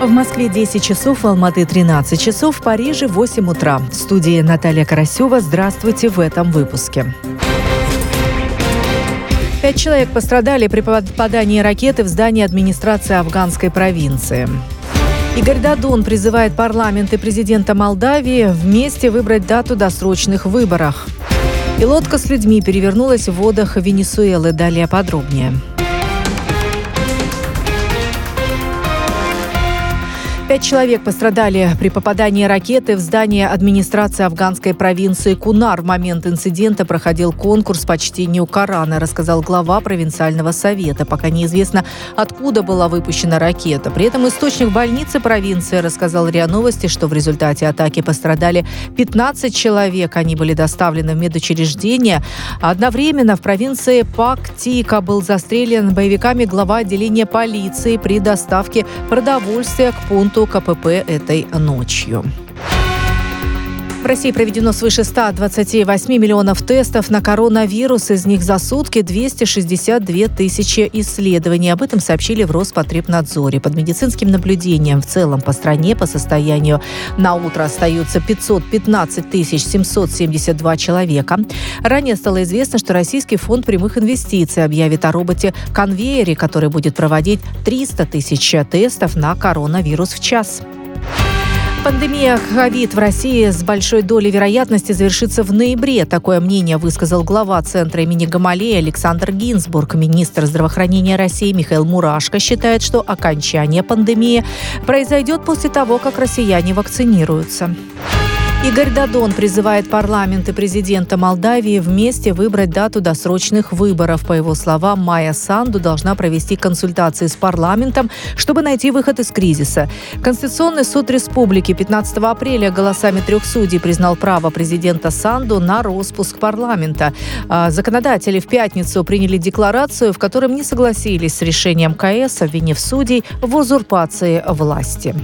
В Москве 10 часов, в Алматы 13 часов, в Париже 8 утра. В студии Наталья Карасева. Здравствуйте в этом выпуске. 5 человек пострадали при попадании ракеты в здание администрации афганской провинции. Игорь Додон призывает парламент и президента Молдавии вместе выбрать дату досрочных выборов. И лодка с людьми перевернулась в водах Венесуэлы. Далее подробнее. 5 человек пострадали при попадании ракеты в здание администрации афганской провинции Кунар. В момент инцидента проходил конкурс по чтению Корана, рассказал глава провинциального совета. Пока неизвестно, откуда была выпущена ракета. При этом источник больницы провинции рассказал РИА Новости, что в результате атаки пострадали 15 человек. Они были доставлены в медучреждение. Одновременно в провинции Пактика был застрелен боевиками глава отделения полиции при доставке продовольствия к пункту КПП этой ночью. В России проведено свыше 128 миллионов тестов на коронавирус. Из них за сутки 262 тысячи исследований. Об этом сообщили в Роспотребнадзоре. Под медицинским наблюдением в целом по стране по состоянию на утро остаются 515 772 человека. Ранее стало известно, что Российский фонд прямых инвестиций объявит о роботе-конвейере, который будет проводить 300 тысяч тестов на коронавирус в час. Пандемия ковид в России с большой долей вероятности завершится в ноябре. Такое мнение высказал глава Центра имени Гамалеи Александр Гинзбург. Министр здравоохранения России Михаил Мурашко считает, что окончание пандемии произойдет после того, как россияне вакцинируются. Игорь Додон призывает парламент и президента Молдавии вместе выбрать дату досрочных выборов. По его словам, Майя Санду должна провести консультации с парламентом, чтобы найти выход из кризиса. Конституционный суд республики 15 апреля голосами 3 судей признал право президента Санду на распуск парламента. Законодатели в пятницу приняли декларацию, в которой не согласились с решением КС, обвинив судей в узурпации власти.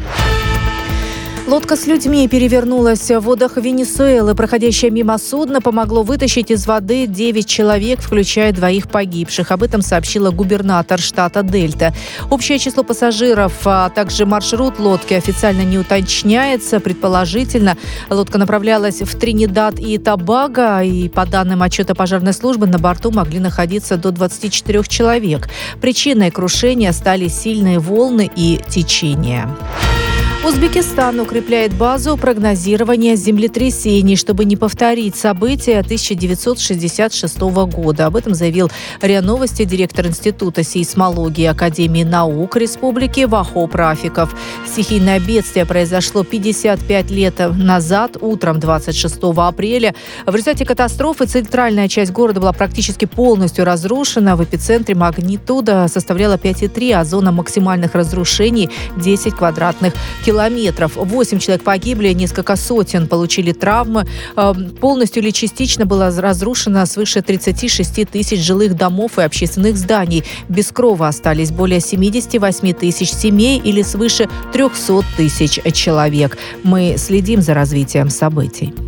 Лодка с людьми перевернулась в водах Венесуэлы. Проходящее мимо судно помогло вытащить из воды 9 человек, включая 2 погибших. Об этом сообщила губернатор штата Дельта. Общее число пассажиров, а также маршрут лодки официально не уточняется. Предположительно, лодка направлялась в Тринидад и Тобаго. И по данным отчета пожарной службы, на борту могли находиться до 24 человек. Причиной крушения стали сильные волны и течение. Узбекистан укрепляет базу прогнозирования землетрясений, чтобы не повторить события 1966 года. Об этом заявил РИА Новости директор Института сейсмологии Академии наук Республики Вахоп Рафиков. Стихийное бедствие произошло 55 лет назад, утром 26 апреля. В результате катастрофы центральная часть города была практически полностью разрушена. В эпицентре магнитуда составляла 5,3, а зона максимальных разрушений 10 квадратных километров. 8 человек погибли, несколько сотен получили травмы. Полностью или частично было разрушено свыше 36 тысяч жилых домов и общественных зданий. Без крова остались более 78 тысяч семей или свыше 300 тысяч человек. Мы следим за развитием событий.